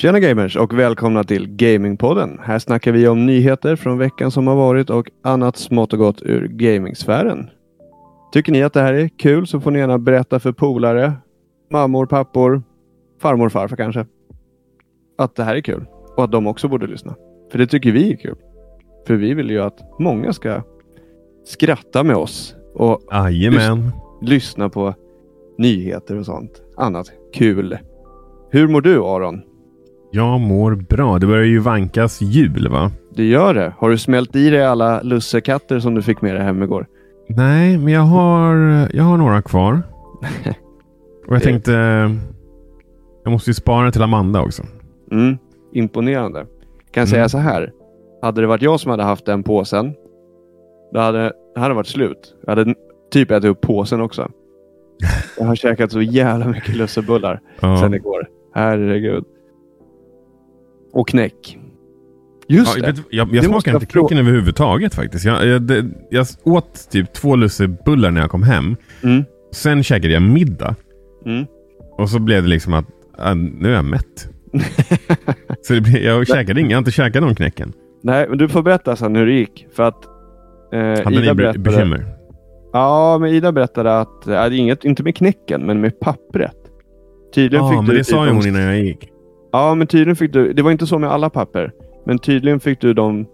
Tjena gamers och välkomna till Gamingpodden. Här snackar vi om nyheter från veckan som har varit och annat smått och gott ur gamingsfären. Tycker ni att det här är kul så får ni gärna berätta för polare, mammor, pappor, farmor, farfar kanske. Att det här är kul och att de också borde lyssna. För det tycker vi är kul. För vi vill ju att många ska skratta med oss och lyssna på nyheter och sånt. Annat kul. Hur mår du, Aron? Jag mår bra. Det börjar ju vankas jul, va? Det gör det. Har du smält i dig alla lussekatter som du fick med dig hem igår? Nej, men jag har några kvar. Och jag tänkte jag måste ju spara till Amanda också. Imponerande. Kan säga så här. Hade det varit jag som hade haft den påsen, då hade det varit slut. Jag hade typ ätit upp påsen också. Jag har käkat så jävla mycket lussebullar sen igår. Herregud. Och knäck. Just det. Jag smakar inte knäcken överhuvudtaget faktiskt. Jag åt typ 2 lussebullar när jag kom hem. Sen käkade jag middag. Och så blev det liksom att nu är jag mätt. Så jag har inte käkat någon knäcken. Nej, men du får berätta sen hur det gick. För att hade Ida berättade... bekymmer? Ja, men Ida berättade att inte med knäcken, men med pappret. Tydligen fick men du det sa ju hon innan jag gick. Ja, men tydligen fick du... Det var inte så med alla papper. Men tydligen fick du de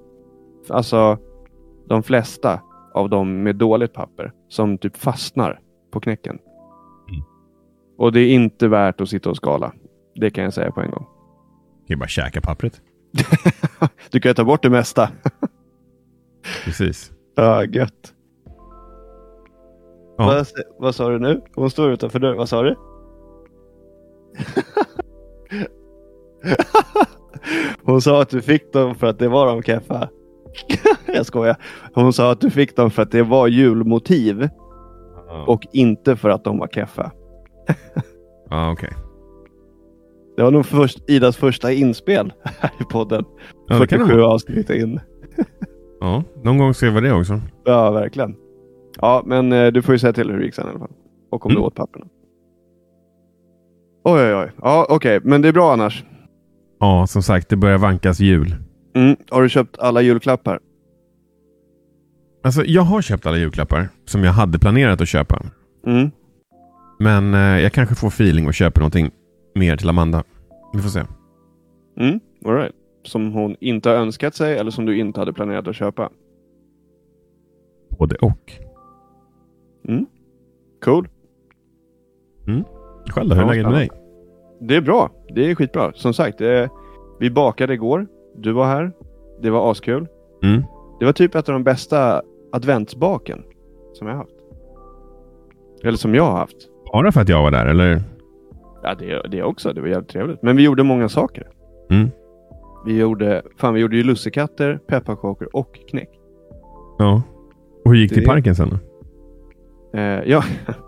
flesta av dem med dåligt papper. Som typ fastnar på knäcken. Och det är inte värt att sitta och skala. Det kan jag säga på en gång. Jag kan bara käka pappret. Du kan ta bort det mesta. Precis. Ja, gött. Ja. Vad sa du nu? Hon står utanför dörren. Vad sa du? Hon sa att du fick dem för att det var de keffa. Jag skojar. Hon sa att du fick dem för att det var julmotiv. Och inte för att de var keffa. Okej. Det var nog Idas första inspel här i podden. 47 avsnitt in. Ja, någon gång ska jag vara det också. Ja, verkligen. Ja, men du får ju säga till hur det gick sen i alla fall. Och om du åt papperna. Oj. Ja, okej. Men det är bra annars. Ja, som sagt, det börjar vankas jul. Har du köpt alla julklappar? Alltså, jag har köpt alla julklappar som jag hade planerat att köpa. Men jag kanske får feeling och köper någonting mer till Amanda. Vi får se. All right. Som hon inte har önskat sig eller som du inte hade planerat att köpa? Både och. Cool. Själv då, hur är läget med dig? Det är bra. Det är skitbra. Som sagt, vi bakade igår. Du var här. Det var askul. Det var typ ett av de bästa adventsbaken som jag har haft. Eller som jag har haft. Bara för att jag var där, eller? Ja, det också. Det var jävligt trevligt. Men vi gjorde många saker. Vi gjorde ju lussekatter, pepparkakor och knäck. Ja. Och hur gick det i parken sen då? Ja.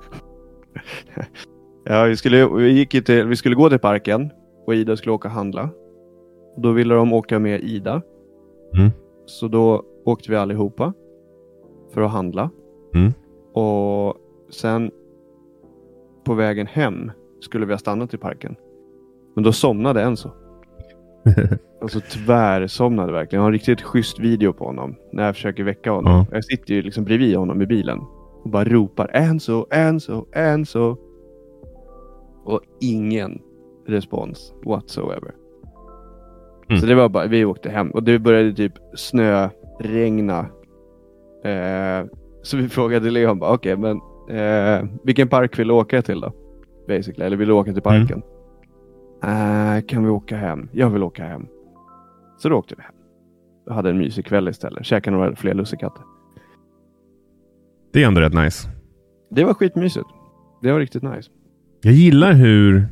Ja, vi skulle gå till parken och Ida skulle åka och handla. Då ville de åka med Ida. Så då åkte vi allihopa för att handla. Och sen på vägen hem skulle vi ha stannat i parken. Men då somnade en så. Alltså tvärsomnade verkligen. Jag har en riktigt schysst video på honom när jag försöker väcka honom. Jag sitter ju liksom bredvid honom i bilen och bara ropar Enzo. Och ingen respons whatsoever. Så det var bara, vi åkte hem och det började typ regna. Så vi frågade Leon bara, okej, men vilken park vill du åka till då? Basically, eller vill du åka till parken? Kan vi åka hem? Jag vill åka hem. Så då åkte vi hem. Jag hade en mysig kväll istället. Käkade några fler lussekatter. Det är ändå rätt nice. Det var skitmysigt. Det var riktigt nice. Jag gillar hur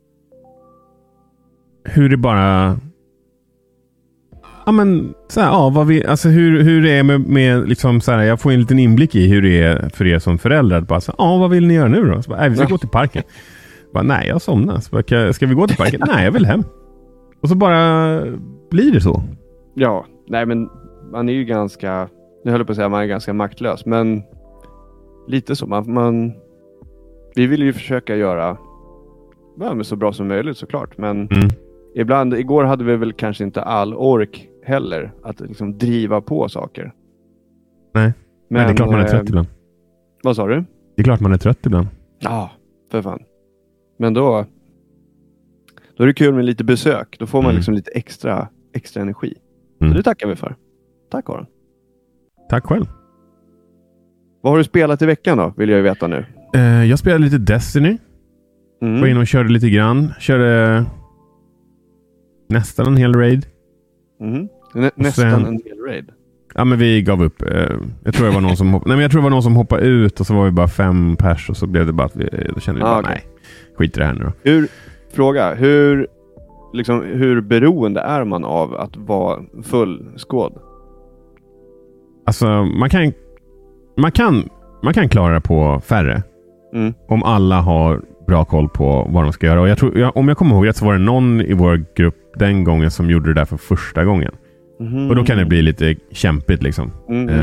det bara... Ja, men så här, vad vi, alltså hur det är med liksom så här, jag får en liten inblick i hur det är för er som föräldrar. Bara så, vad vill ni göra nu då? Så bara, vi ska gå till parken. Bara, nej, jag somnar. Så bara, ska vi gå till parken? Nej, jag vill hem. Och så bara blir det så. Ja, nej, men man är ju ganska, jag höll på att säga man är ganska maktlös, men lite så. Vi vill ju försöka göra så bra som möjligt såklart, men ibland, igår hade vi väl kanske inte all ork heller att liksom driva på saker. Nej, men det är klart man är trött ibland. Vad sa du? Det är klart man är trött ibland. Ja, för fan. Men då är det kul med lite besök. Då får man liksom lite extra energi. Så det tackar vi för. Tack Aron. Tack själv. Vad har du spelat i veckan då? Vill jag ju veta nu. Jag spelade lite Destiny. Var inne och körde lite grann. Körde nästan en hel raid. Nästan en hel raid. Ja, men vi gav upp. Jag tror det var någon som jag tror det var någon som hoppade ut och så var vi bara 5 pers och så blev det bara att då kände vi bara nej. Skit i det här nu då. Hur beroende är man av att vara full skåd? Alltså man kan klara det på färre. Om alla har bra koll på vad de ska göra. Och jag tror, om jag kommer ihåg rätt så var det någon i vår grupp den gången som gjorde det där för första gången. Och då kan det bli lite kämpigt liksom.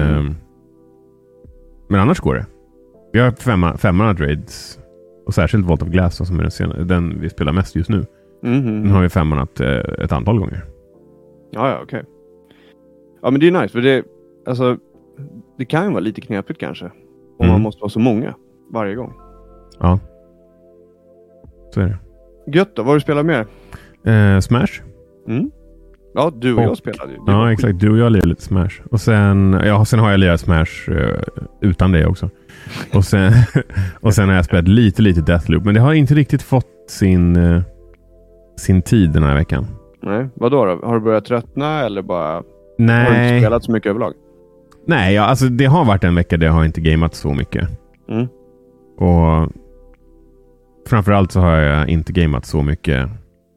Men annars går det. Vi har 500 raids och särskilt Vault of Glass som är den vi spelar mest just nu. Den har vi 500 ett antal gånger. Ja, okej. Ja, men det är nice för det kan ju vara lite knepigt kanske. Om man måste vara så många varje gång. Ja. Så är det. Gött då, vad har du spelat mer? Smash. Ja, du och jag spelade ju. Ja, exakt. Du och jag lirade lite Smash. Och sen har jag lirat Smash utan det också. Och sen har jag spelat lite Deathloop. Men det har inte riktigt fått sin tid den här veckan. Nej, vadå då? Har du börjat tröttna eller bara... Nej. Har du inte spelat så mycket överlag? Nej, alltså det har varit en vecka där jag har inte gameat så mycket. Och framförallt så har jag inte gameat så mycket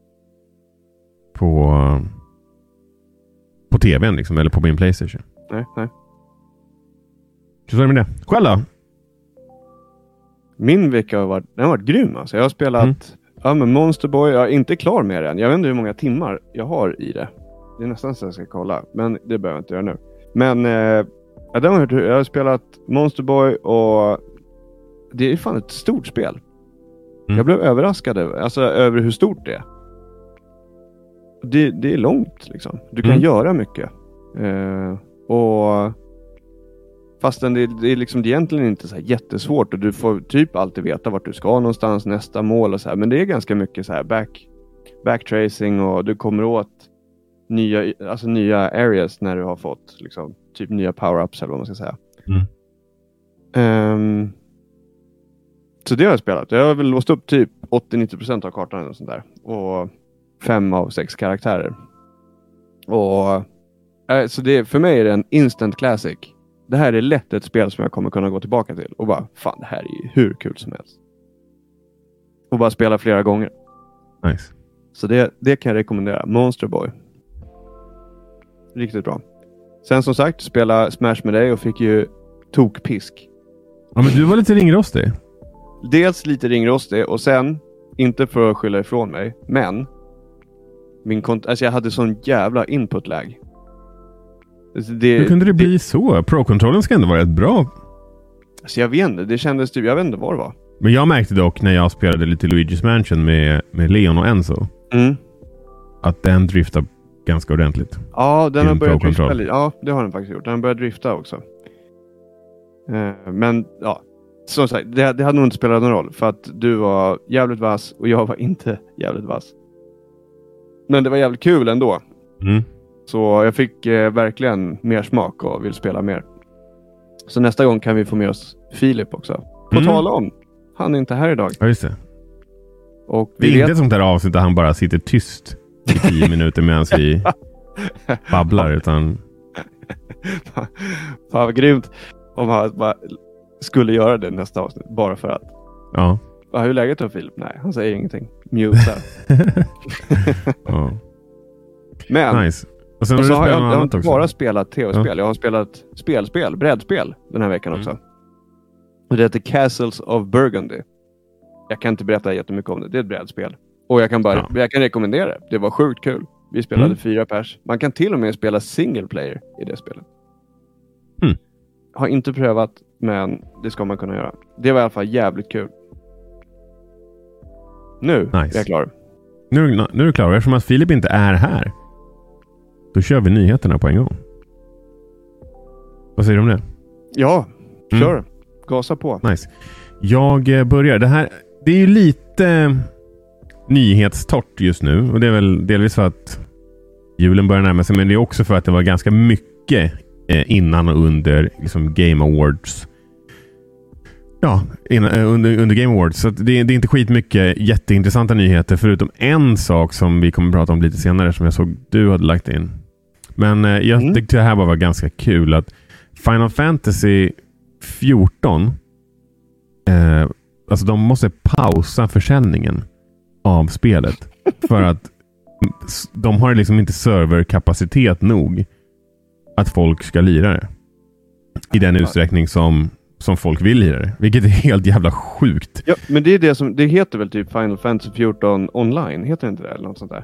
på tvn liksom, eller på min PlayStation. Nej. Så är det med det. Själv då? Min vecka har varit grym alltså. Jag har spelat men Monster Boy, jag är inte klar med den. Jag vet inte hur många timmar jag har i det. Det är nästan så jag ska kolla, men det behöver jag inte göra nu. Men jag har spelat Monster Boy och det är fan ett stort spel. Jag blev överraskad över hur stort det är. Det är långt liksom. Du kan göra mycket. Och fastän det är liksom egentligen inte så här jättesvårt och du får typ alltid veta vart du ska någonstans, nästa mål och så här. Men det är ganska mycket så här backtracing och du kommer åt nya areas när du har fått liksom typ nya power-ups eller vad man ska säga. Så det har jag spelat. Jag har väl låst upp typ 80-90% av kartan och sånt där. Och 5 av 6 karaktärer. Och så för mig är det en instant classic. Det här är lätt ett spel som jag kommer kunna gå tillbaka till. Och bara, fan det här är ju hur kul som helst. Och bara spela flera gånger. Nice. Så det kan jag rekommendera. Monster Boy. Riktigt bra. Sen som sagt, spela Smash med dig och fick ju tokpisk. Ja, men du var lite ringrostig. Dels lite ringrostig och sen, inte för att skylla ifrån mig, men jag hade sån jävla input-lag. Hur kunde det bli så? Pro-kontrollen ska ändå vara rätt bra. Alltså jag vet inte, det kändes typ, jag vet inte vad det var. Men jag märkte dock när jag spelade lite Luigi's Mansion med Leon och Enzo att den driftar ganska ordentligt. Ja, den har börjat drifta lite. Ja, det har den faktiskt gjort. Den har börjat drifta också. Men ja, som sagt, det hade nog inte spelat någon roll för att du var jävligt vass och jag var inte jävligt vass. Men det var jävligt kul ändå. Så jag fick verkligen mer smak och vill spela mer. Så nästa gång kan vi få med oss Filip också. På tala om. Han är inte här idag. Ja, just det. Och det är inte ett sånt där avsnitt där han bara sitter tyst i 10 minuter medan vi babblar, utan... Fan vad grymt om han bara skulle göra det nästa avsnitt. Bara för att. Ja. Hur är läget då, Filip? Nej, han säger ingenting. Mute. Ja. Men nice. Och sen så har jag inte bara spelat tv-spel. Ja. Jag har spelat brädspel den här veckan också. Och det heter Castles of Burgundy. Jag kan inte berätta jättemycket om det. Det är ett brädspel. Och jag kan rekommendera det. Det var sjukt kul. Vi spelade 4 pers. Man kan till och med spela single player i det spelet. Har inte prövat, men det ska man kunna göra. Det var i alla fall jävligt kul. Nu är jag klar. Nu är du klar. Eftersom att Filip inte är här, då kör vi nyheterna på en gång. Vad säger du om det? Ja, kör. Gasa på. Nice. Jag börjar. Det är ju lite nyhetstort just nu. Och det är väl delvis för att julen börjar närma sig. Men det är också för att det var ganska mycket innan och under liksom Game Awards. Ja, under Game Awards. Så det är inte skitmycket jätteintressanta nyheter. Förutom en sak som vi kommer prata om lite senare. Som jag såg du hade lagt in. Men jag tyckte det här var ganska kul. Att Final Fantasy 14... alltså de måste pausa försäljningen av spelet. För att de har liksom inte serverkapacitet nog att folk ska lira det. I den utsträckning som folk vill lira det. Vilket är helt jävla sjukt. Ja, men det är det som, det heter väl typ Final Fantasy 14 online, heter det inte det eller något sånt där?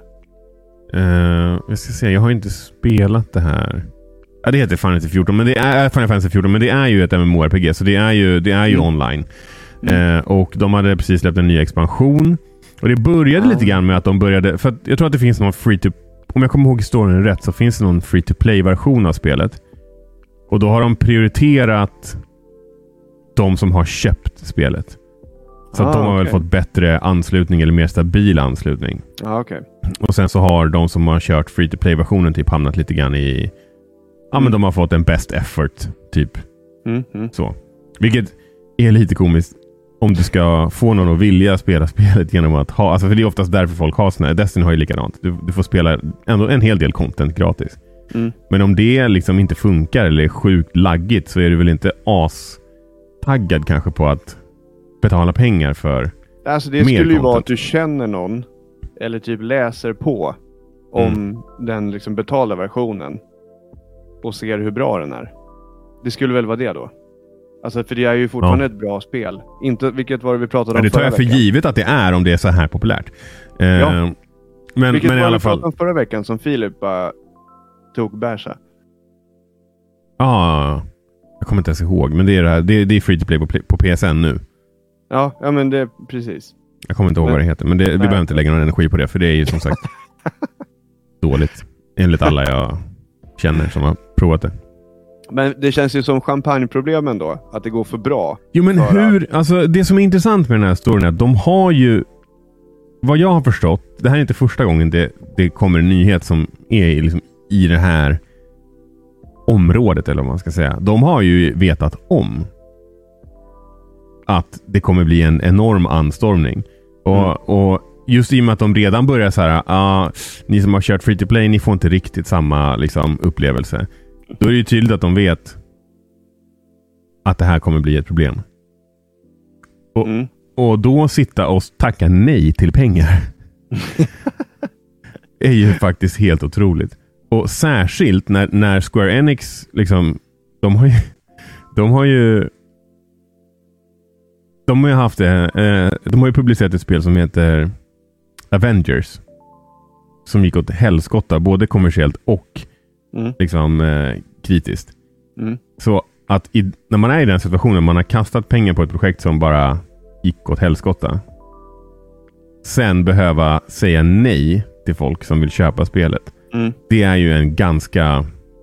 Jag ska se, jag har inte spelat det här. Ja, det heter Final Fantasy 14, men det är Final Fantasy 14, men det är ju ett MMORPG, så det är ju online. Och de hade precis släppt en ny expansion. Och det började lite grann med att de började, för att jag tror att det finns någon om jag kommer ihåg historien rätt, så finns det någon free-to-play-version av spelet. Och då har de prioriterat de som har köpt spelet. Så att de har väl fått bättre anslutning eller mer stabil anslutning. Och sen så har de som har kört free-to-play-versionen typ hamnat lite grann i... Ja, men de har fått en best effort typ. Så. Vilket är lite komiskt om du ska få någon att vilja spela spelet genom att ha... Alltså för det är oftast därför folk har såna. Destiny har ju likadant. Du får spela ändå en hel del content gratis. Men om det liksom inte funkar eller är sjukt laggigt, så är du väl inte taggad kanske på att betala pengar för. Alltså det skulle ju vara att du känner någon eller typ läser på om den liksom betalda versionen och ser hur bra den är. Det skulle väl vara det då? Alltså för det är ju fortfarande ett bra spel. Inte, vilket var det vi pratade om det tar jag för givet att det är, om det är så här populärt. Men vilket i alla fall om förra veckan som Filip tog bärsa. Jag kommer inte ens ihåg, men det är det här. Det är free to play på PSN nu. Ja, men det är precis. Jag kommer inte ihåg vad det heter, men vi behöver inte lägga någon energi på det, för det är ju som sagt dåligt. Enligt alla jag känner som har provat det. Men det känns ju som champagneproblemen då, att det går för bra. Jo, men alltså det som är intressant med den här storyn är att de har ju, vad jag har förstått, det här är inte första gången det kommer en nyhet som är liksom i det här området, eller vad man ska säga. De har ju vetat om att det kommer bli en enorm anstormning. Och just i och med att de redan börjar så här, ni som har kört free to play, ni får inte riktigt samma liksom upplevelse. Då är det ju tydligt att de vet att det här kommer bli ett problem. Och då sitta och tacka nej till pengar är ju faktiskt helt otroligt. Och särskilt när Square Enix liksom, de har ju haft de har ju publicerat ett spel som heter Avengers, som gick åt helskotta både kommersiellt och liksom kritiskt. Så att när man är i den situationen, man har kastat pengar på ett projekt som bara gick åt helskotta, sen behöva säga nej till folk som vill köpa spelet. Det är ju en ganska...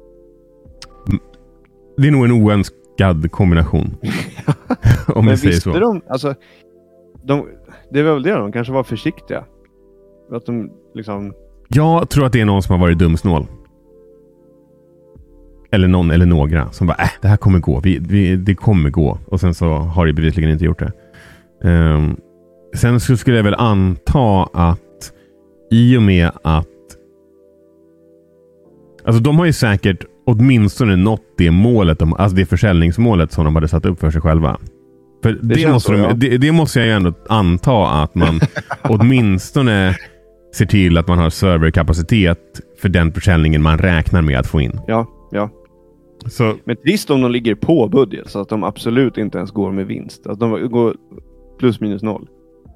Det är nog en oönskad kombination. Om jag säger så. De, alltså, det är väl det, de kanske var försiktiga. Att de liksom... Jag tror att det är någon som har varit dumsnål. Eller någon eller några som bara, det här kommer gå. Det kommer gå. Och sen så har det bevisligen inte gjort det. Sen så skulle jag väl anta att i och med att alltså de har ju säkert åtminstone nått det målet, alltså det försäljningsmålet som de hade satt upp för sig själva. För det måste jag ju ändå anta, att man åtminstone ser till att man har serverkapacitet för den försäljningen man räknar med att få in. Ja. Så. Men trist om de ligger på budget så att de absolut inte ens går med vinst. Att de går plus minus noll.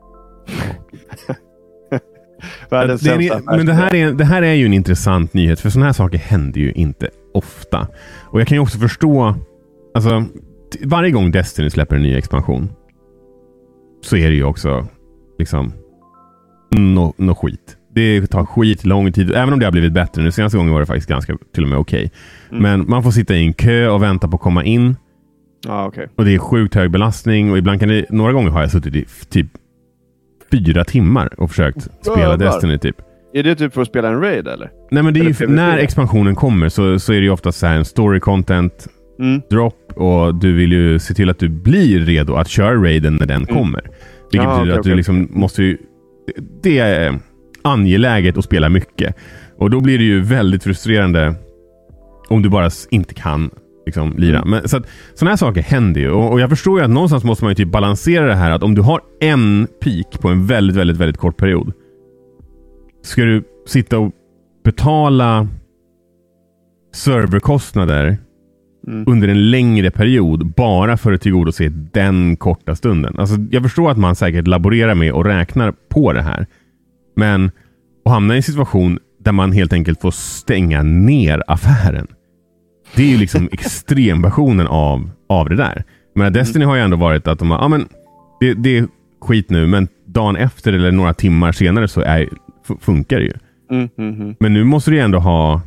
Men det här är ju en intressant nyhet, för sådana här saker händer ju inte ofta. Och jag kan ju också förstå, alltså varje gång Destiny släpper en ny expansion så är det ju också liksom något skit. Det tar skit lång tid. Även om det har blivit bättre. Nu senaste gången var det faktiskt ganska till och med okej. Men man får sitta i en kö och vänta på att komma in. Okay. Och det är sjukt hög belastning. Och ibland kan det... Några gånger har jag suttit i typ 4 timmar och förskökt spela Destiny typ. Är det typ för att spela en raid eller? Nej, men det är ju, när expansionen kommer så är det ju ofta så här en story content drop. Och du vill ju se till att du blir redo att köra raiden när den kommer. Vilket betyder att du liksom måste ju... Det är angeläget att spela mycket. Och då blir det ju väldigt frustrerande om du bara inte kan liksom lira. Men så att sådana här saker händer ju. Och jag förstår ju att någonstans måste man ju typ balansera det här. Att om du har en peak på en väldigt, väldigt, väldigt kort period. Ska du sitta och betala serverkostnader under en längre period bara för att tillgodose den korta stunden. Alltså jag förstår att man säkert laborerar med och räknar på det här. Men att hamna i en situation där man helt enkelt får stänga ner affären. Det är ju liksom extremversionen av det där. Men Destiny har ju ändå varit att de har, men det är skit nu, men dagen efter eller några timmar senare så funkar det ju. Men nu måste du ju ändå ha...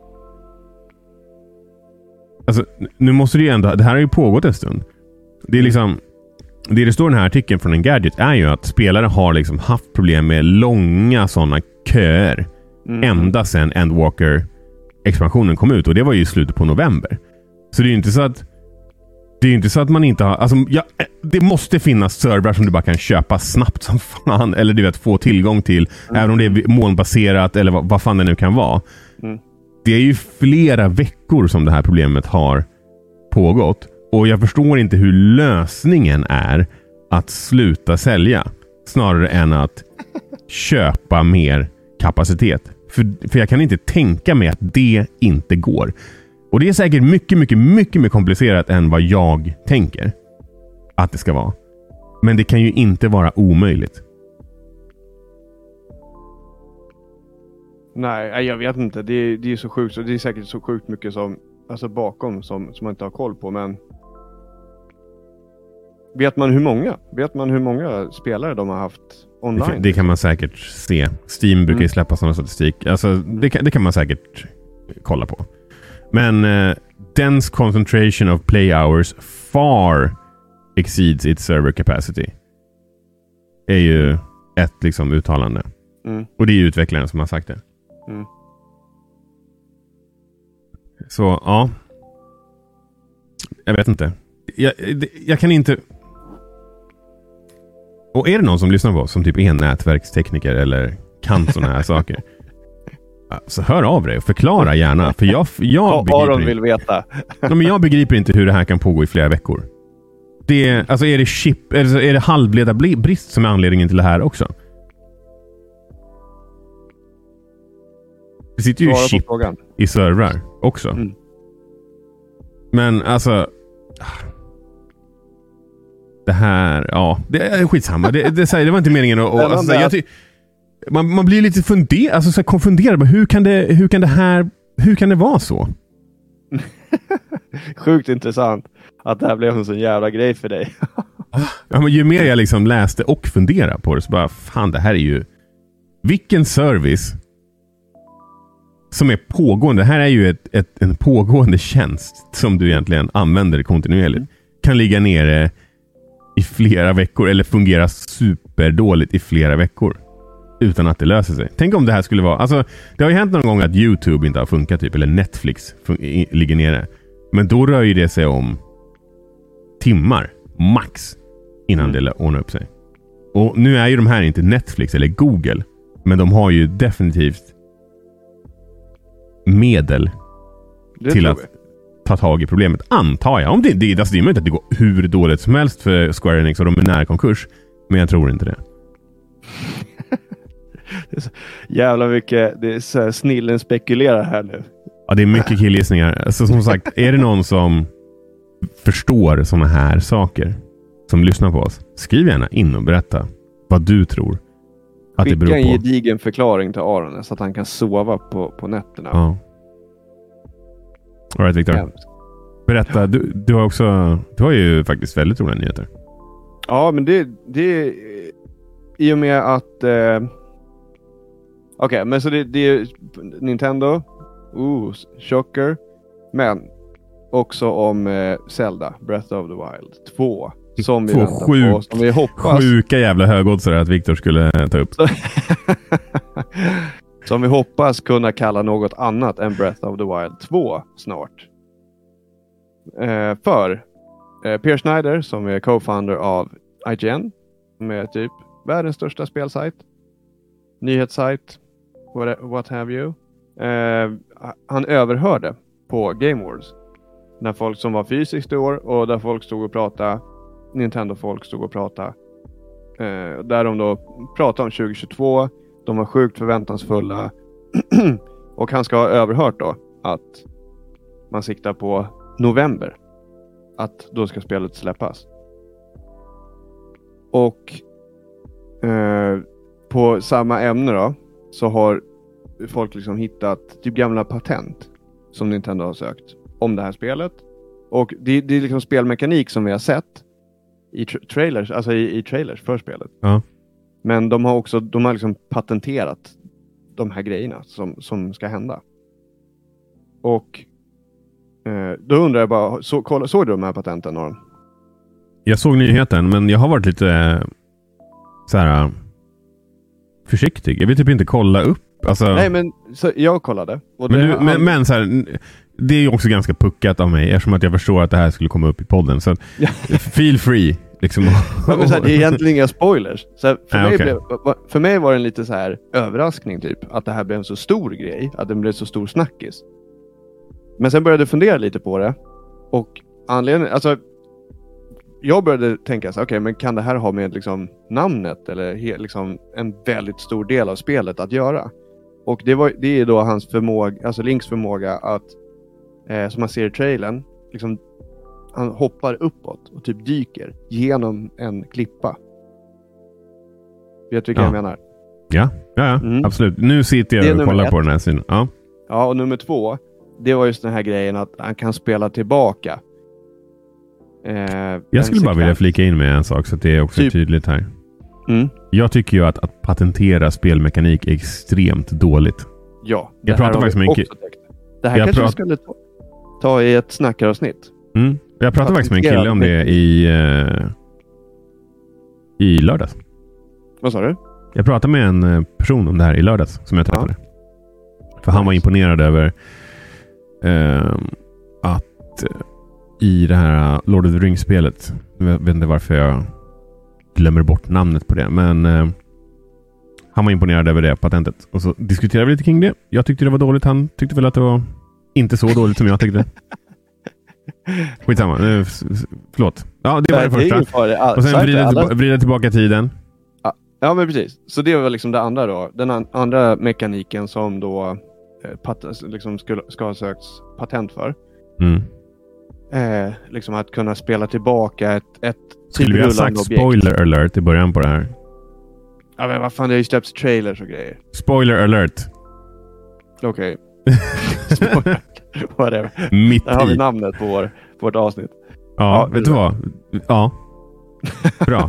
Alltså, nu måste du ju ändå... Det här har ju pågått en stund. Det är liksom... Det står i den här artikeln från Engadget är ju att spelare har liksom haft problem med långa sådana köer ända sedan Endwalker-expansionen kom ut. Och det var ju i slutet på november. Så det är ju inte så att... Det är ju inte så att man inte har... Alltså, det måste finnas servrar som du bara kan köpa snabbt som fan. Eller du vet, få tillgång till. Även om det är molnbaserat eller vad fan det nu kan vara. Det är ju flera veckor som det här problemet har pågått. Och jag förstår inte hur lösningen är att sluta sälja. Snarare än att köpa mer kapacitet. För jag kan inte tänka mig att det inte går. Och det är säkert mycket, mycket, mycket mer komplicerat än vad jag tänker att det ska vara. Men det kan ju inte vara omöjligt. Nej, jag vet inte. Det är så sjukt. Det är säkert så sjukt mycket som, alltså bakom som man inte har koll på. Men vet man hur många spelare de har haft online? Det kan man säkert se. Steam brukar ju släppa sådana statistik. Alltså, det kan man säkert kolla på. Men dense concentration of play hours far exceeds its server capacity. Är ju ett liksom uttalande. Och det är ju utvecklaren som har sagt det. Så ja. Jag vet inte. Jag kan inte... Och är det någon som lyssnar på oss som typ är nätverkstekniker eller kan sådana här saker? Så hör av dig och förklara gärna. För jag Aron vill veta. Men jag begriper inte hur det här kan pågå i flera veckor. Alltså är det chip, alltså är det halvledarbrist som är anledningen till det här också? Det sitter ju chip i servrar också. Men alltså... Det här... Ja, det är skitsamma. Det var inte meningen att... Alltså, man blir lite konfunderad. Hur kan det vara så? Sjukt intressant att det här blev en sån jävla grej för dig. Ja, men ju mer jag liksom läste och funderade på det så bara, fan, det här är ju... Vilken service som är pågående. Det här är ju en pågående tjänst som du egentligen använder kontinuerligt. Kan ligga nere i flera veckor eller fungera superdåligt i flera veckor utan att det löser sig. Tänk om det här skulle vara... Alltså, det har ju hänt någon gång att YouTube inte har funkat typ, eller Netflix ligger nere. Men då rör ju det sig om timmar, max, innan det ordnar upp sig. Och nu är ju de här inte Netflix eller Google, men de har ju definitivt medel till att ta tag i problemet, antar jag. Om det är möjligt att det går hur dåligt som helst för Square Enix och de är nära konkurs, men jag tror inte det. Det är så jävla mycket, det är så här, snillen spekulerar här nu. Ja, det är mycket killgissningar. Alltså, som sagt, är det någon som förstår såna här saker som lyssnar på oss, skriv gärna in och berätta vad du tror att det beror på. Skicka en gedigen förklaring till Aron så att han kan sova på nätterna. Ja. All right, Victor. Berätta, du har ju faktiskt väldigt roliga nyheter. Ja, men det i och med att Okej, men så det är Nintendo. Chocker. Men också om Zelda, Breath of the Wild 2. Som vi väntar på, som vi hoppas. Sjuka jävla högoddsare att Victor skulle ta upp. Som vi hoppas kunna kalla något annat än Breath of the Wild 2 snart. För Peer Schneider, som är co-founder av IGN, som är typ världens största spelsajt, nyhetssajt, what have you. Han överhörde på Game Awards när folk som var fysiskt i år och där folk stod och pratade, Nintendo-folk stod och pratade, där de då pratade om 2022. De var sjukt förväntansfulla och han ska ha överhört då att man siktar på november, att då ska spelet släppas. Och på samma ämne då så har folk liksom hittat typ gamla patent som Nintendo har sökt om det här spelet. Och det är liksom spelmekanik som vi har sett i trailers, alltså i trailers för spelet. Ja. Men de har liksom patenterat de här grejerna som ska hända. Och då undrar jag bara, såg du de här patenten, Aron? Jag såg nyheten, men jag har varit lite så här försiktig. Jag vill typ inte kolla upp. Alltså... Nej, men så jag kollade. Och men så här, det är ju också ganska puckat av mig eftersom att jag förstår att det här skulle komma upp i podden. Så feel free. Liksom. Ja, men så här, det är egentligen inga spoilers. Så här, för mig var det en lite så här överraskning typ, att det här blev en så stor grej, att det blev så stor snackis. Men sen började jag fundera lite på det. Och anledningen, alltså jag började tänka så okej, men kan det här ha med liksom namnet eller liksom en väldigt stor del av spelet att göra? Och det är då hans förmåga, alltså Links förmåga att som man ser i trailern, liksom han hoppar uppåt och typ dyker genom en klippa. Vet du vad jag menar? Ja, absolut. Nu sitter jag och kollar på den här synen. Ja, och nummer 2, det var just den här grejen att han kan spela tillbaka. Jag skulle bara vilja flika in med en sak så att det är också tydligt här. Jag tycker ju att patentera spelmekanik är extremt dåligt. Ja, jag pratar faktiskt med en kille. Det här kanske vi skulle ta i ett snackaravsnitt. Jag pratade faktiskt med en kille om det i lördags. Vad sa du? Jag pratade med en person om det här i lördags som jag träffade. För han var imponerad över att i det här Lord of the Rings-spelet, jag vet inte varför jag glömmer bort namnet på det, men han var imponerad över det patentet. Och så diskuterade vi lite kring det. Jag tyckte det var dåligt, han tyckte väl att det var inte så dåligt som jag tyckte. Skitsamma, förlåt. Ja, det var det första. Och sen vrida tillbaka tiden. Ja, men precis. Så det var liksom det andra då. Den andra mekaniken som då liksom ska ha sökts patent för. Liksom att kunna spela tillbaka ett skulle vi ha sagt objekt. Spoiler alert i början på det här? Ja, men vad fan, det har ju släppts trailers och grejer. Spoiler alert. Okej. Whatever. Där har vi namnet på vårt avsnitt. Ja, vet du vad? Ja. Bra.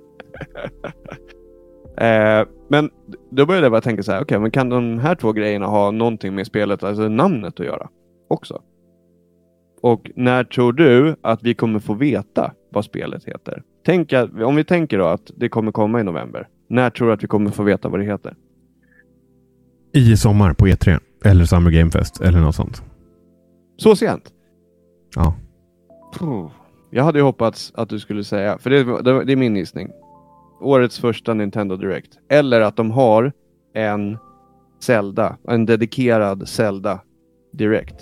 Men då började jag bara tänka så här, okej, men kan de här 2 grejerna ha någonting med spelet, alltså namnet att göra också? Och när tror du att vi kommer få veta vad spelet heter? Om vi tänker då att det kommer komma i november. När tror du att vi kommer få veta vad det heter? I sommar på E3. Eller Summer Game Fest. Eller något sånt. Så sent? Ja. Jag hade ju hoppats att du skulle säga, för det är min gissning, årets första Nintendo Direct. Eller att de har en dedikerad Zelda Direct.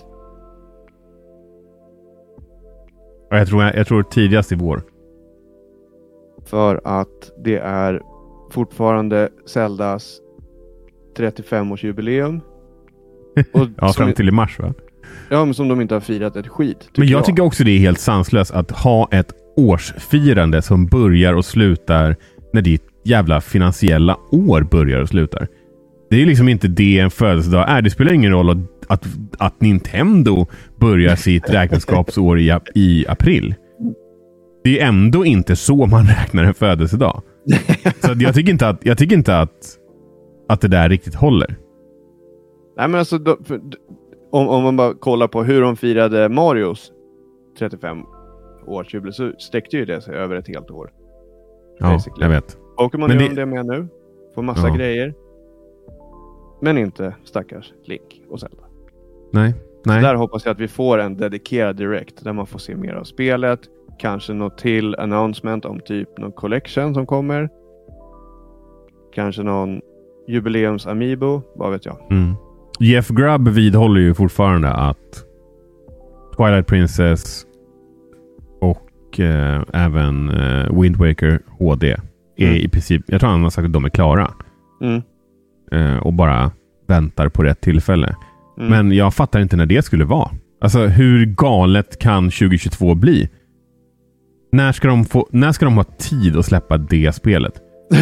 Jag tror tidigast i vår. För att det är fortfarande Zeldas 35-årsjubileum. Ja, fram till i mars, va? Ja, men som de inte har firat ett skit. Men jag tycker också det är helt sanslöst att ha ett årsfirande som börjar och slutar när ditt jävla finansiella år börjar och slutar. Det är ju liksom inte det en födelsedag är. Det spelar ingen roll att Nintendo börjar sitt räkenskapsår i april. Det är ändå inte så man räknar en födelsedag. Så jag tycker inte att att det där riktigt håller. Nej, men alltså om man bara kollar på hur de firade Marios 35-årsjubileum så sträckte ju det sig över ett helt år. Ja, basically. Jag vet. Pokémon gör det med nu. Får massa grejer. Men inte stackars Link och Zelda. Nej. Där hoppas jag att vi får en dedikerad direct där man får se mer av spelet. Kanske något till announcement om typ någon collection som kommer. Kanske någon jubileums amiibo, vad vet jag. Jeff Grubb vidhåller ju fortfarande att Twilight Princess och även Wind Waker HD är i princip, jag tror han har sagt att de är klara. Och bara väntar på rätt tillfälle. Men jag fattar inte när det skulle vara. Alltså hur galet kan 2022 bli? När ska de ha tid att släppa det spelet?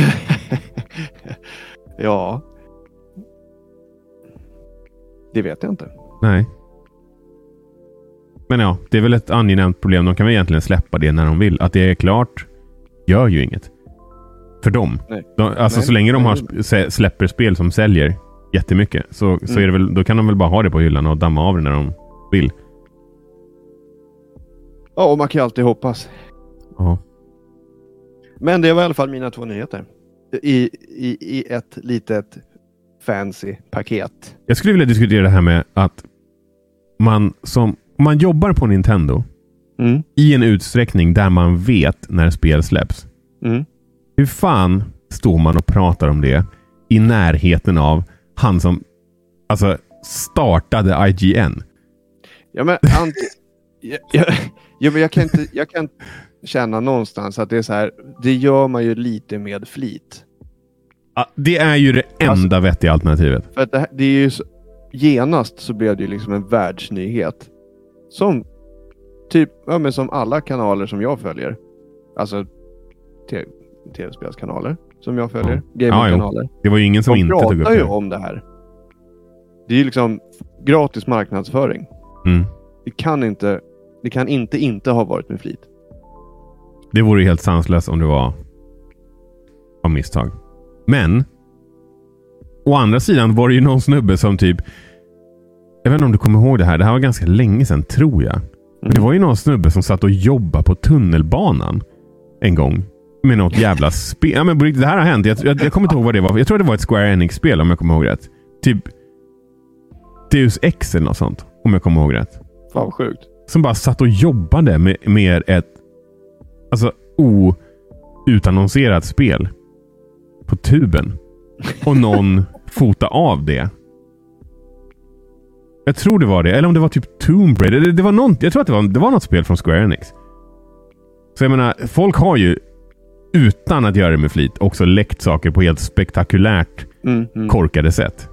Ja. Det vet jag inte. Nej. Men ja, det är väl ett angenämt problem. De kan väl egentligen släppa det när de vill. Att det är klart gör ju inget. För dem. Så länge de släpper spel som säljer jättemycket så är det väl, då kan de väl bara ha det på hyllan och damma av det när de vill. Ja, och man kan ju alltid hoppas. Ja. Men det var i alla fall mina 2 nyheter. I ett litet fancy paket. Jag skulle vilja diskutera det här med att man jobbar på Nintendo i en utsträckning där man vet när spel släpps. Hur fan står man och pratar om det i närheten av han som startade IGN? Ja, men men jag kan känna någonstans att det är så här, det gör man ju lite med flit. Ja, det är ju det enda vettiga alternativet. För att det är ju genast så blev det ju liksom en världsnyhet. Som typ, men som alla kanaler som jag följer. Alltså tv-spelskanaler som jag följer. Gaming-kanaler. Det var ju ingen som inte tog upp det. De pratar ju om det här. Det är ju liksom gratis marknadsföring. Det kan inte ha varit med flit. Det vore ju helt sanslöst om det var av misstag. Men å andra sidan var det ju någon snubbe som typ, jag vet inte om du kommer ihåg det här var ganska länge sedan tror jag. Men det var ju någon snubbe som satt och jobbade på tunnelbanan en gång med något jävla spel. Ja, men det här har hänt. Jag kommer inte ihåg vad det var. Jag tror det var ett Square Enix-spel om jag kommer ihåg rätt. Typ Deus Ex eller något sånt om jag kommer ihåg rätt. Fan sjukt. Som bara satt och jobbade med ett utannonserat spel på tuben. Och någon fota av det. Jag tror det var det. Eller om det var typ Tomb Raider. Det var något, jag tror att det var något spel från Square Enix. Så jag menar, folk har ju utan att göra det med flit också läckt saker på helt spektakulärt korkade sätt.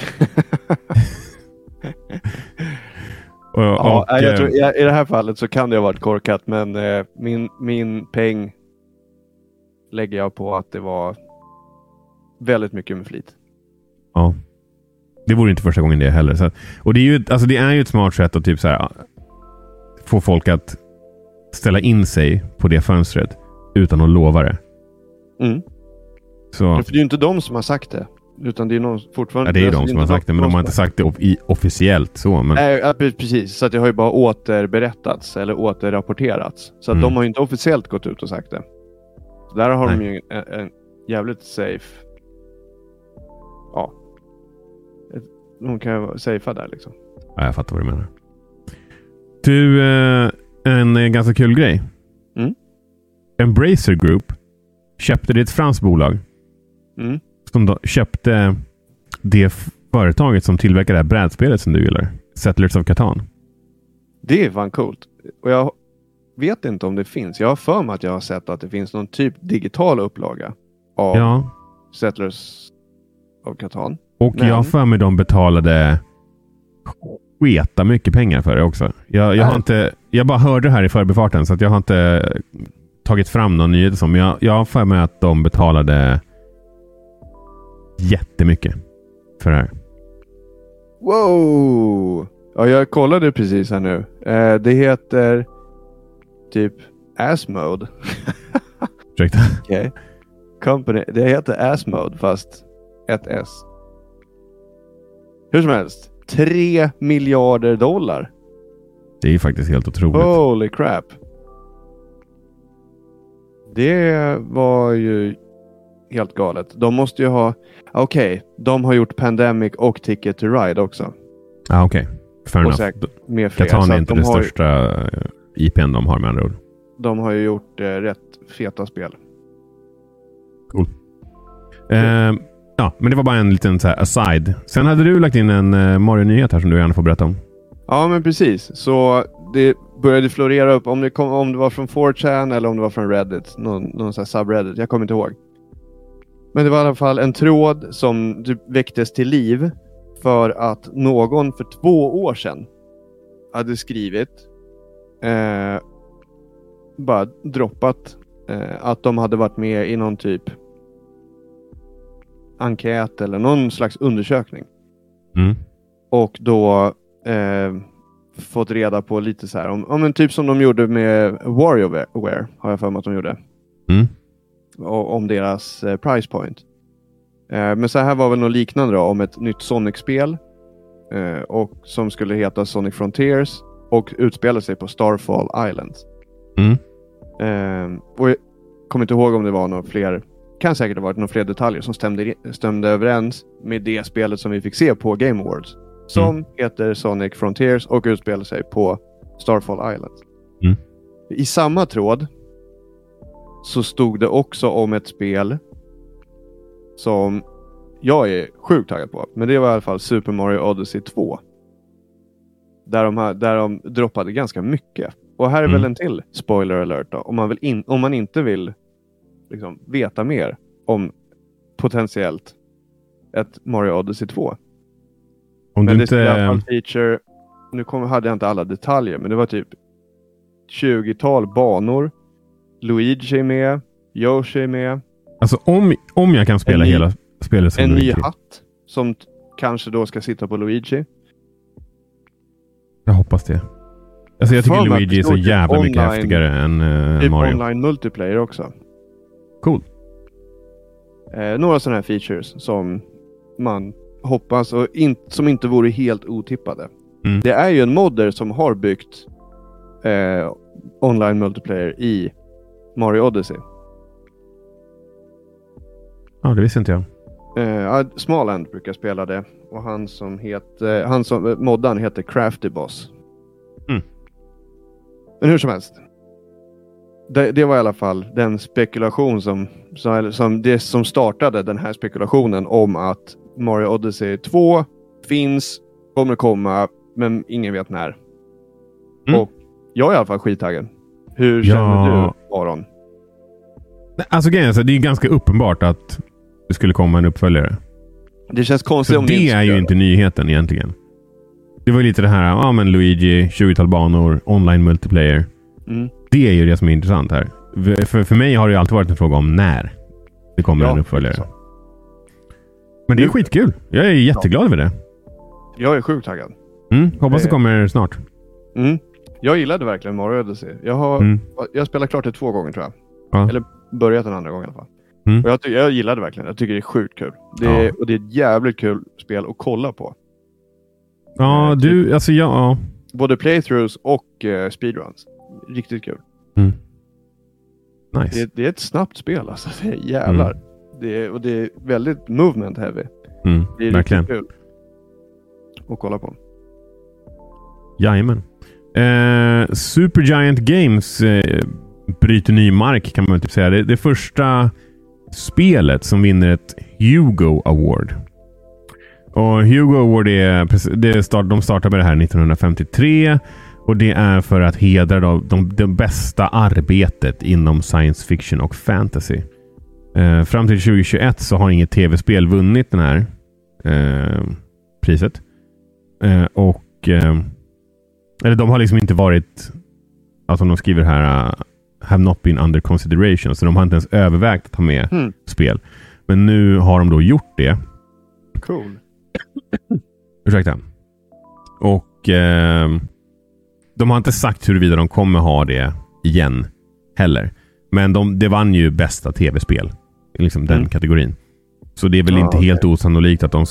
Jag tror, i det här fallet så kan det ha varit korkat, men min peng lägger jag på att det var väldigt mycket med flit. Ja. Det vore inte första gången det heller. Så, och det är ju, alltså det är ju ett smart sätt att typ så här, få folk att ställa in sig på det fönstret utan att lova det. Så. Ja, för det är ju inte de som har sagt det. Utan det är någon fortfarande... Ja, det är ju de som har sagt det, men de har inte sagt det officiellt så. Men... Nej, precis. Så att det har ju bara återberättats eller återrapporterats. Så att de har ju inte officiellt gått ut och sagt det. Så där har de ju en jävligt safe... Ja. De kan ju vara safea där liksom. Ja, jag fattar vad du menar. Du, en ganska kul grej. Embracer Group köpte det ett franskt bolag. Som då köpte det företaget som tillverkar det här brädspelet som du gillar. Settlers of Catan. Det är fan coolt. Och jag vet inte om det finns. Jag har för mig att jag har sett att det finns någon typ digital upplaga av Settlers of Catan. Och jag har för mig de betalade sketa mycket pengar för det också. Jag har inte, jag bara hörde det här i förbifarten så att jag har inte tagit fram någon nyhet som. Jag har för mig att de betalade jättemycket för det här. Wow! Ja, jag kollade precis här nu. Det heter typ Asmode. Ursäkta? Okej. Company. Det heter Asmode fast ett S. Hur som helst. $3 miljarder. Det är ju faktiskt helt otroligt. Holy crap. Det var ju helt galet. De måste ju ha... Okej, de har gjort Pandemic och Ticket to Ride också. Ja, okej. Fair enough. Med fler. Catan är inte det största IPn de har med andra ord. De har ju gjort rätt feta spel. Cool. Ja, men det var bara en liten så här aside. Sen hade du lagt in en Mario-nyhet här som du gärna får berätta om. Ja, men precis. Så det började florera upp om det var från 4chan eller om det var från Reddit. Någon sån här subreddit. Jag kommer inte ihåg. Men det var i alla fall en tråd som väcktes till liv för att någon för 2 år sedan hade skrivit bara droppat att de hade varit med i någon typ enkät eller någon slags undersökning. Och då fått reda på lite så här om en typ som de gjorde med WarioWare har jag för mig att de gjorde. Och om deras price point. Men så här var väl något liknande då, om ett nytt Sonic-spel och som skulle heta Sonic Frontiers och utspela sig på Starfall Islands. Och jag kommer inte ihåg om det var några fler, kan säkert ha varit några fler detaljer som stämde överens med det spelet som vi fick se på Game Awards. Som heter Sonic Frontiers och utspelar sig på Starfall Islands. I samma tråd så stod det också om ett spel som jag är sjukt taggad på. Men det var i alla fall Super Mario Odyssey 2. Där de droppade ganska mycket. Och här är väl en till spoiler alert då. Om man inte vill liksom veta mer om potentiellt ett Mario Odyssey 2. Om men du det inte... skulle i alla fall feature... Nu hade jag inte alla detaljer, men det var typ 20-tal banor. Luigi är med. Yoshi är med. Alltså om jag kan spela hela spelet som en Luigi. ny hatt som kanske då ska sitta på Luigi. Jag hoppas det. Alltså jag tycker Luigi är så jävla mycket häftigare än Mario. Online multiplayer också. Cool. Några sådana här features som man hoppas och som inte vore helt otippade. Det är ju en modder som har byggt online multiplayer i Mario Odyssey. Ja, det visste inte jag. Smalland brukar spela det. Och han som moddan heter Crafty Boss. Men hur som helst. Det var i alla fall den spekulation som startade den här spekulationen om att Mario Odyssey 2 kommer komma, men ingen vet när. Och jag är i alla fall skittaggad. Hur känner du, Aron? Alltså grejen är, det är ganska uppenbart att det skulle komma en uppföljare. Det känns konstigt om det är ju inte nyheten egentligen. Det var lite det här, men Luigi, 20-tal banor, online multiplayer. Det är ju det som är intressant här. För mig har det alltid varit en fråga om när det kommer en uppföljare. Så. Men det är skitkul. Jag är jätteglad över det. Jag är sjukt taggad. Hoppas det kommer snart. Jag gillade verkligen Mario Odyssey. Jag spelar klart det 2 gånger tror jag. Ja. Eller börjat en andra gång i alla fall. Och jag gillade verkligen. Jag tycker det är sjukt kul. Och det är ett jävligt kul spel att kolla på. Ja, Både playthroughs och speedruns. Riktigt kul. Nice. Det är ett snabbt spel alltså. Det är jävlar. Det är väldigt movement heavy. Det är verkligen riktigt kul att kolla på. Jajamän. Supergiant Games bryter ny mark kan man väl typ säga. Det första spelet som vinner ett Hugo Award. Och Hugo Award de startade med det här 1953 och det är för att hedra det bästa arbetet inom science fiction och fantasy. Fram till 2021 så har inget tv-spel vunnit den här priset. Eller de har liksom inte varit, alltså de skriver här have not been under consideration, så de har inte ens övervägt att ta med spel. Men nu har de då gjort det. Cool. Ursäkta. Och de har inte sagt huruvida de kommer ha det igen heller. Men det vann ju bästa tv-spel. Liksom den kategorin. Så det är väl inte helt osannolikt att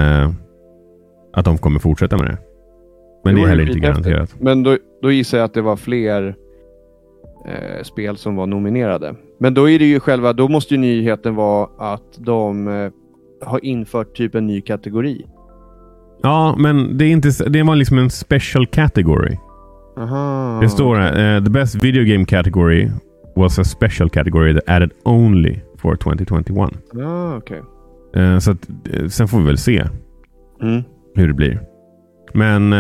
de kommer fortsätta med det. Men det är heller inte garanterat. Men då gissar jag att det var fler spel som var nominerade. Men då är det ju då måste ju nyheten vara att de har infört typ en ny kategori. Ja, men det var liksom en special category. Aha. Det står the best video game category was a special category that added only for 2021. Okej. Så att, sen får vi väl se hur det blir. Men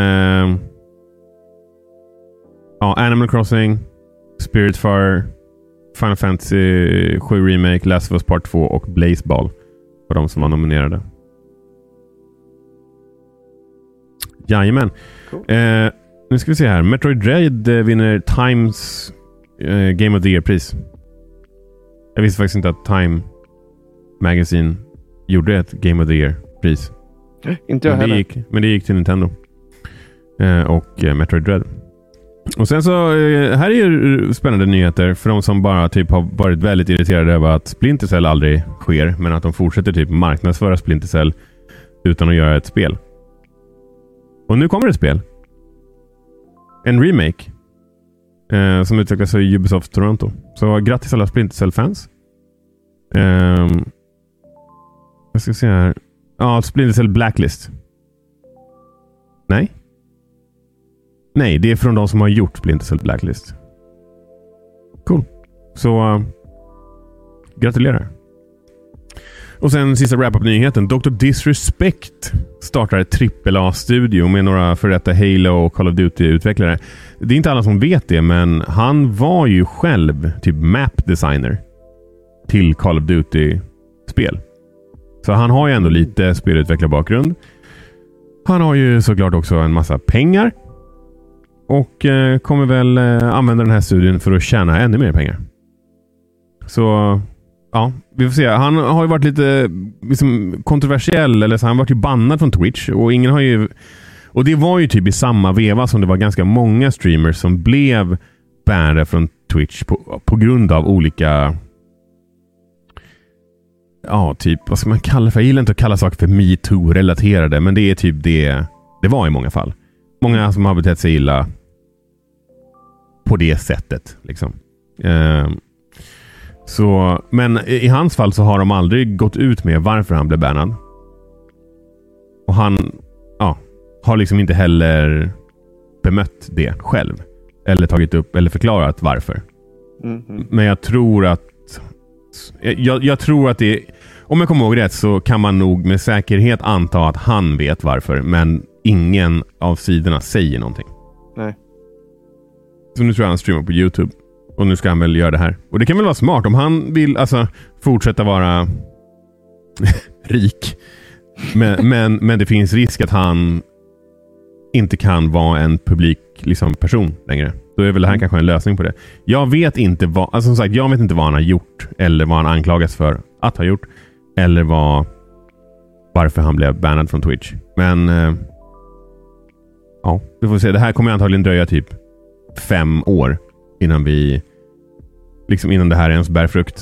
Animal Crossing, Spiritfire, Final Fantasy 7 Remake, Last of Us Part 2 och Blazeball var de som var nominerade. Jajamän. Cool. Nu ska vi se här. Metroid Dread vinner Times Game of the Year-pris. Jag visste faktiskt inte att Time Magazine gjorde ett Game of the Year-pris. Inte jag heller. Men det gick till Nintendo. Och Metroid Dread. Och sen så, här är ju spännande nyheter för de som bara typ har varit väldigt irriterade över att Splinter Cell aldrig sker, men att de fortsätter typ marknadsföra Splinter Cell utan att göra ett spel. Och nu kommer ett spel. En remake. Som utvecklas av Ubisoft Toronto. Så grattis alla Splinter Cell-fans. Jag ska se här. Ja, Splinter Cell Blacklist. Nej, det är från de som har gjort Splinter Cell Blacklist. Cool. Så gratulerar. Och sen sista wrap-up-nyheten. Dr. Disrespect startar ett AAA-studio med några för detta Halo och Call of Duty-utvecklare. Det är inte alla som vet det, men han var ju själv typ map-designer till Call of Duty-spel. Så han har ju ändå lite spelutvecklarbakgrund. Han har ju såklart också en massa pengar. Och kommer väl använda den här studien för att tjäna ännu mer pengar. Så ja, vi får se. Han har ju varit lite liksom kontroversiell, eller så han har varit ju bannad från Twitch och ingen har ju, och det var ju typ i samma veva som det var ganska många streamers som blev bannade från Twitch på grund av olika typ, vad ska man kalla för? Jag gillar inte att kalla saker för MeToo-relaterade, men det är typ det var i många fall. Många som har betett sig illa på det sättet liksom. Så, men i hans fall så har de aldrig gått ut med varför han blev bannad. Och han har liksom inte heller bemött det själv. Eller tagit upp eller förklarat varför. Mm-hmm. Men jag tror att jag tror att det, om jag kommer ihåg rätt, så kan man nog med säkerhet anta att han vet varför. Men ingen av sidorna säger någonting. Nej. Så nu tror jag han streamar på YouTube. Och nu ska han väl göra det här. Och det kan väl vara smart om han vill fortsätta vara rik. Men det finns risk att han inte kan vara en publik liksom, person längre. Då är väl det här kanske en lösning på det. Jag vet inte vad, som sagt, jag vet inte vad han har gjort. Eller vad han anklagas för att ha gjort. Eller varför han blev bannad från Twitch. Men vi får se. Det här kommer antagligen dröja typ 5 år innan innan det här ens bär frukt.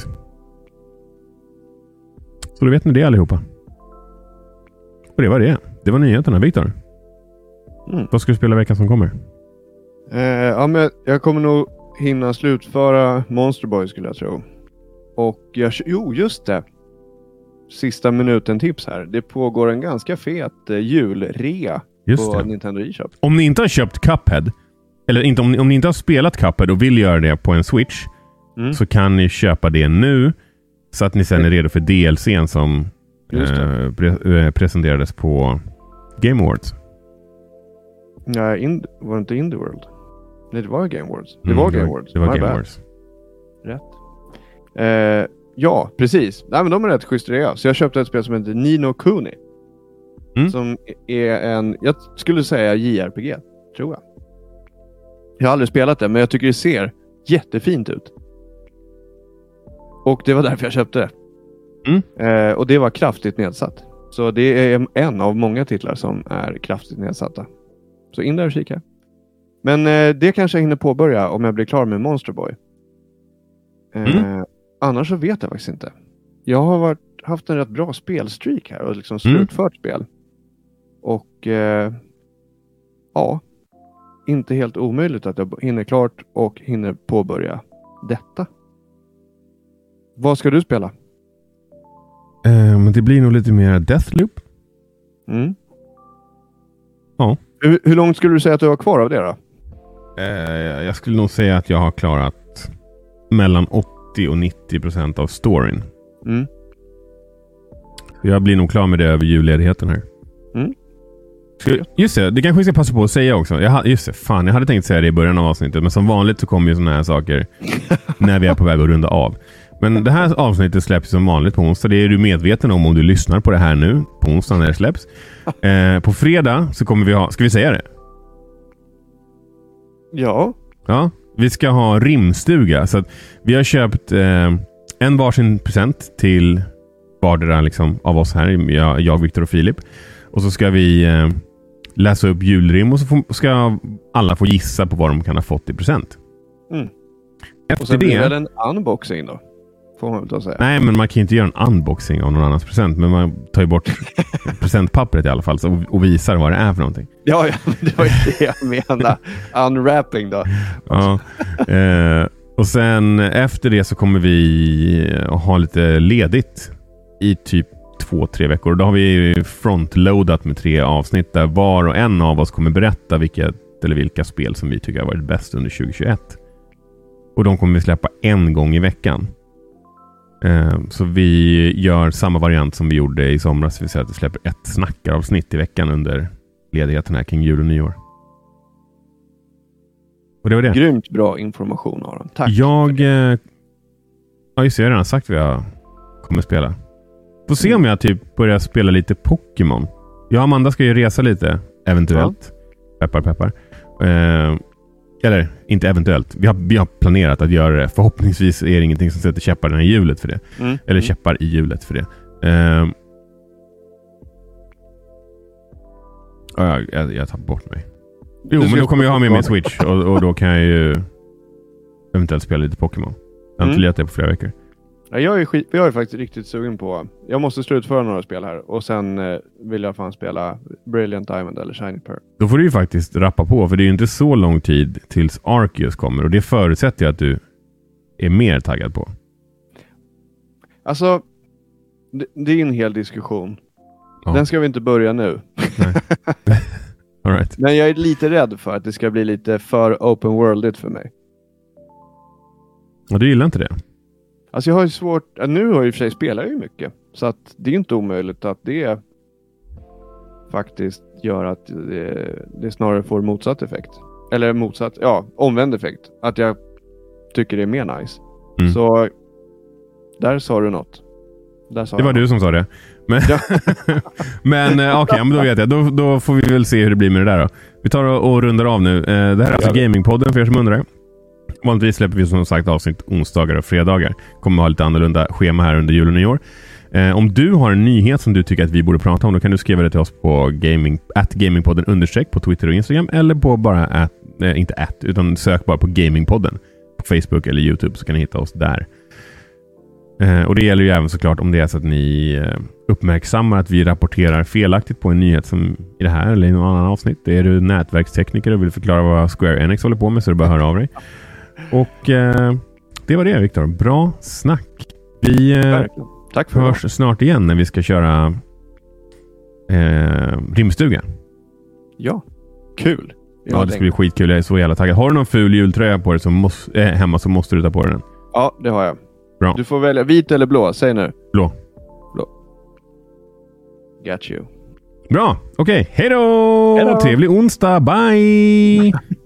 Så då vet ni det allihopa. Och det var det. Det var nyheterna, Viktor. Vad ska du spela veckan som kommer? Men jag kommer nog hinna slutföra Monster Boy, skulle jag tro. Och just det. Sista minuten tips här. Det pågår en ganska fet julrea på Nintendo eShop. Om ni inte har köpt Cuphead, eller inte, om ni inte har spelat Cuphead och vill göra det på en Switch, så kan ni köpa det nu så att ni sen är redo för DLC:n som presenterades på Game Awards. Nej, var det inte Indie World? Nej, det var Game Awards. Det var Game Awards. Det var Game Awards. Rätt. Ja, precis. Nej, men de är rätt schysst rea. Så jag köpte ett spel som heter Ni no Kuni. Som är jag skulle säga JRPG, tror jag. Jag har aldrig spelat det, men jag tycker det ser jättefint ut. Och det var därför jag köpte det. Och det var kraftigt nedsatt. Så det är en av många titlar som är kraftigt nedsatta. Så in där och kika. Men det kanske jag hinner påbörja om jag blir klar med Monster Boy. Annars så vet jag faktiskt inte. Jag har varit haft en rätt bra spelstreak här och liksom slutfört spel. Och ja, inte helt omöjligt att jag hinner klart och hinner påbörja detta. Vad ska du spela? Men det blir nog lite mer Deathloop. Ja. Hur långt skulle du säga att du har kvar av det då? Jag skulle nog säga att jag har klarat mellan 80 och 90% av storyn. Jag blir nog klar med det över julledigheten här. Just det kanske vi ska passa på att säga också. Jag hade tänkt säga det i början av avsnittet, men som vanligt så kommer ju såna här saker när vi är på väg att runda av. Men det här avsnittet släpps som vanligt på onsdag. Det är du medveten om du lyssnar på det här nu på onsdag när det släpps. På fredag så kommer vi ha... Ska vi säga det? Ja. Ja, vi ska ha rimstuga. Så att vi har köpt en varsin present till vardera liksom, av oss här. Jag, Viktor och Filip. Och så ska vi läsa upp julrim och så ska alla få gissa på vad de kan ha fått i present. Efter och sen blir det en unboxing då? Får man väl säga. Nej, men man kan inte göra en unboxing av någon annans present. Men man tar ju bort presentpappret i alla fall och visar vad det är för någonting. Ja, det var inte det jag menade. Unwrapping då. Ja. Och sen efter det så kommer vi att ha lite ledigt i typ 2-3 veckor. Då har vi frontloadat med 3 avsnitt där var och en av oss kommer berätta vilka spel som vi tycker har varit bäst under 2021. Och de kommer vi släppa en gång i veckan. Så vi gör samma variant som vi gjorde i somras. Det vill säga att vi släpper ett snackaravsnitt i veckan under ledigheten här kring jul och nyår. Och det var det. Grymt bra information, Aron. Tack. Ja, just det, jag har redan sagt vad jag kommer spela. Får se om jag typ börjar spela lite Pokémon. Jag och Amanda ska ju resa lite, eventuellt. Ja. Peppar. Eller inte eventuellt. Vi har planerat att göra det. Förhoppningsvis är det ingenting som sätter käppar i hjulet för det. Eller käppar i hjulet för det. Jag tar bort mig. Jo, men då kommer jag ha med min Switch. Och då kan jag ju eventuellt spela lite Pokémon. Jag har inte lirat det på flera veckor. Ja, jag är faktiskt riktigt sugen på... Jag måste slutföra några spel här. Och sen vill jag fan spela Brilliant Diamond eller Shiny Pearl. Då får du ju faktiskt rappa på. För det är ju inte så lång tid tills Arceus kommer. Och det förutsätter jag att du är mer taggad på. Alltså, det är en hel diskussion. Ja. Den ska vi inte börja nu. Nej. All right. Men jag är lite rädd för att det ska bli lite för open worldigt för mig. Ja, du gillar inte det? Alltså jag har ju svårt... Nu har jag i och för sig spelat ju mycket. Så att det är inte omöjligt att det faktiskt gör att det snarare får motsatt effekt. Eller omvänd effekt. Att jag tycker det är mer nice. Så där sa du något. Det var du som sa det. Men, men då vet jag. Då får vi väl se hur det blir med det där då. Vi tar och rundar av nu. Det här är alltså Gamingpodden för er som undrar. Vanligtvis släpper vi som sagt avsnitt onsdagar och fredagar. Kommer ha lite annorlunda schema här under jul och nyår. Om du har en nyhet som du tycker att vi borde prata om, då kan du skriva det till oss på gamingpodden _ på Twitter och Instagram, eller på bara utan sök bara på Gamingpodden på Facebook eller YouTube, så kan ni hitta oss där. Och det gäller ju även såklart om det är så att ni uppmärksammar att vi rapporterar felaktigt på en nyhet som i det här eller i någon annan avsnitt. Är du nätverkstekniker och vill förklara vad Square Enix håller på med, så är det bara att höra av dig. Och det var det, Viktor. Bra snack. Vi Tack för hörs snart igen när vi ska köra rimstuga. Ja, kul. Ja, det ska bli skitkul. Jag är så jävla taggad. Har du någon ful jultröja på dig hemma så måste du ta på den. Ja, det har jag. Bra. Du får välja vit eller blå. Säg nu. Blå. Got you. Bra. Okej. Hej då! Trevlig onsdag. Bye!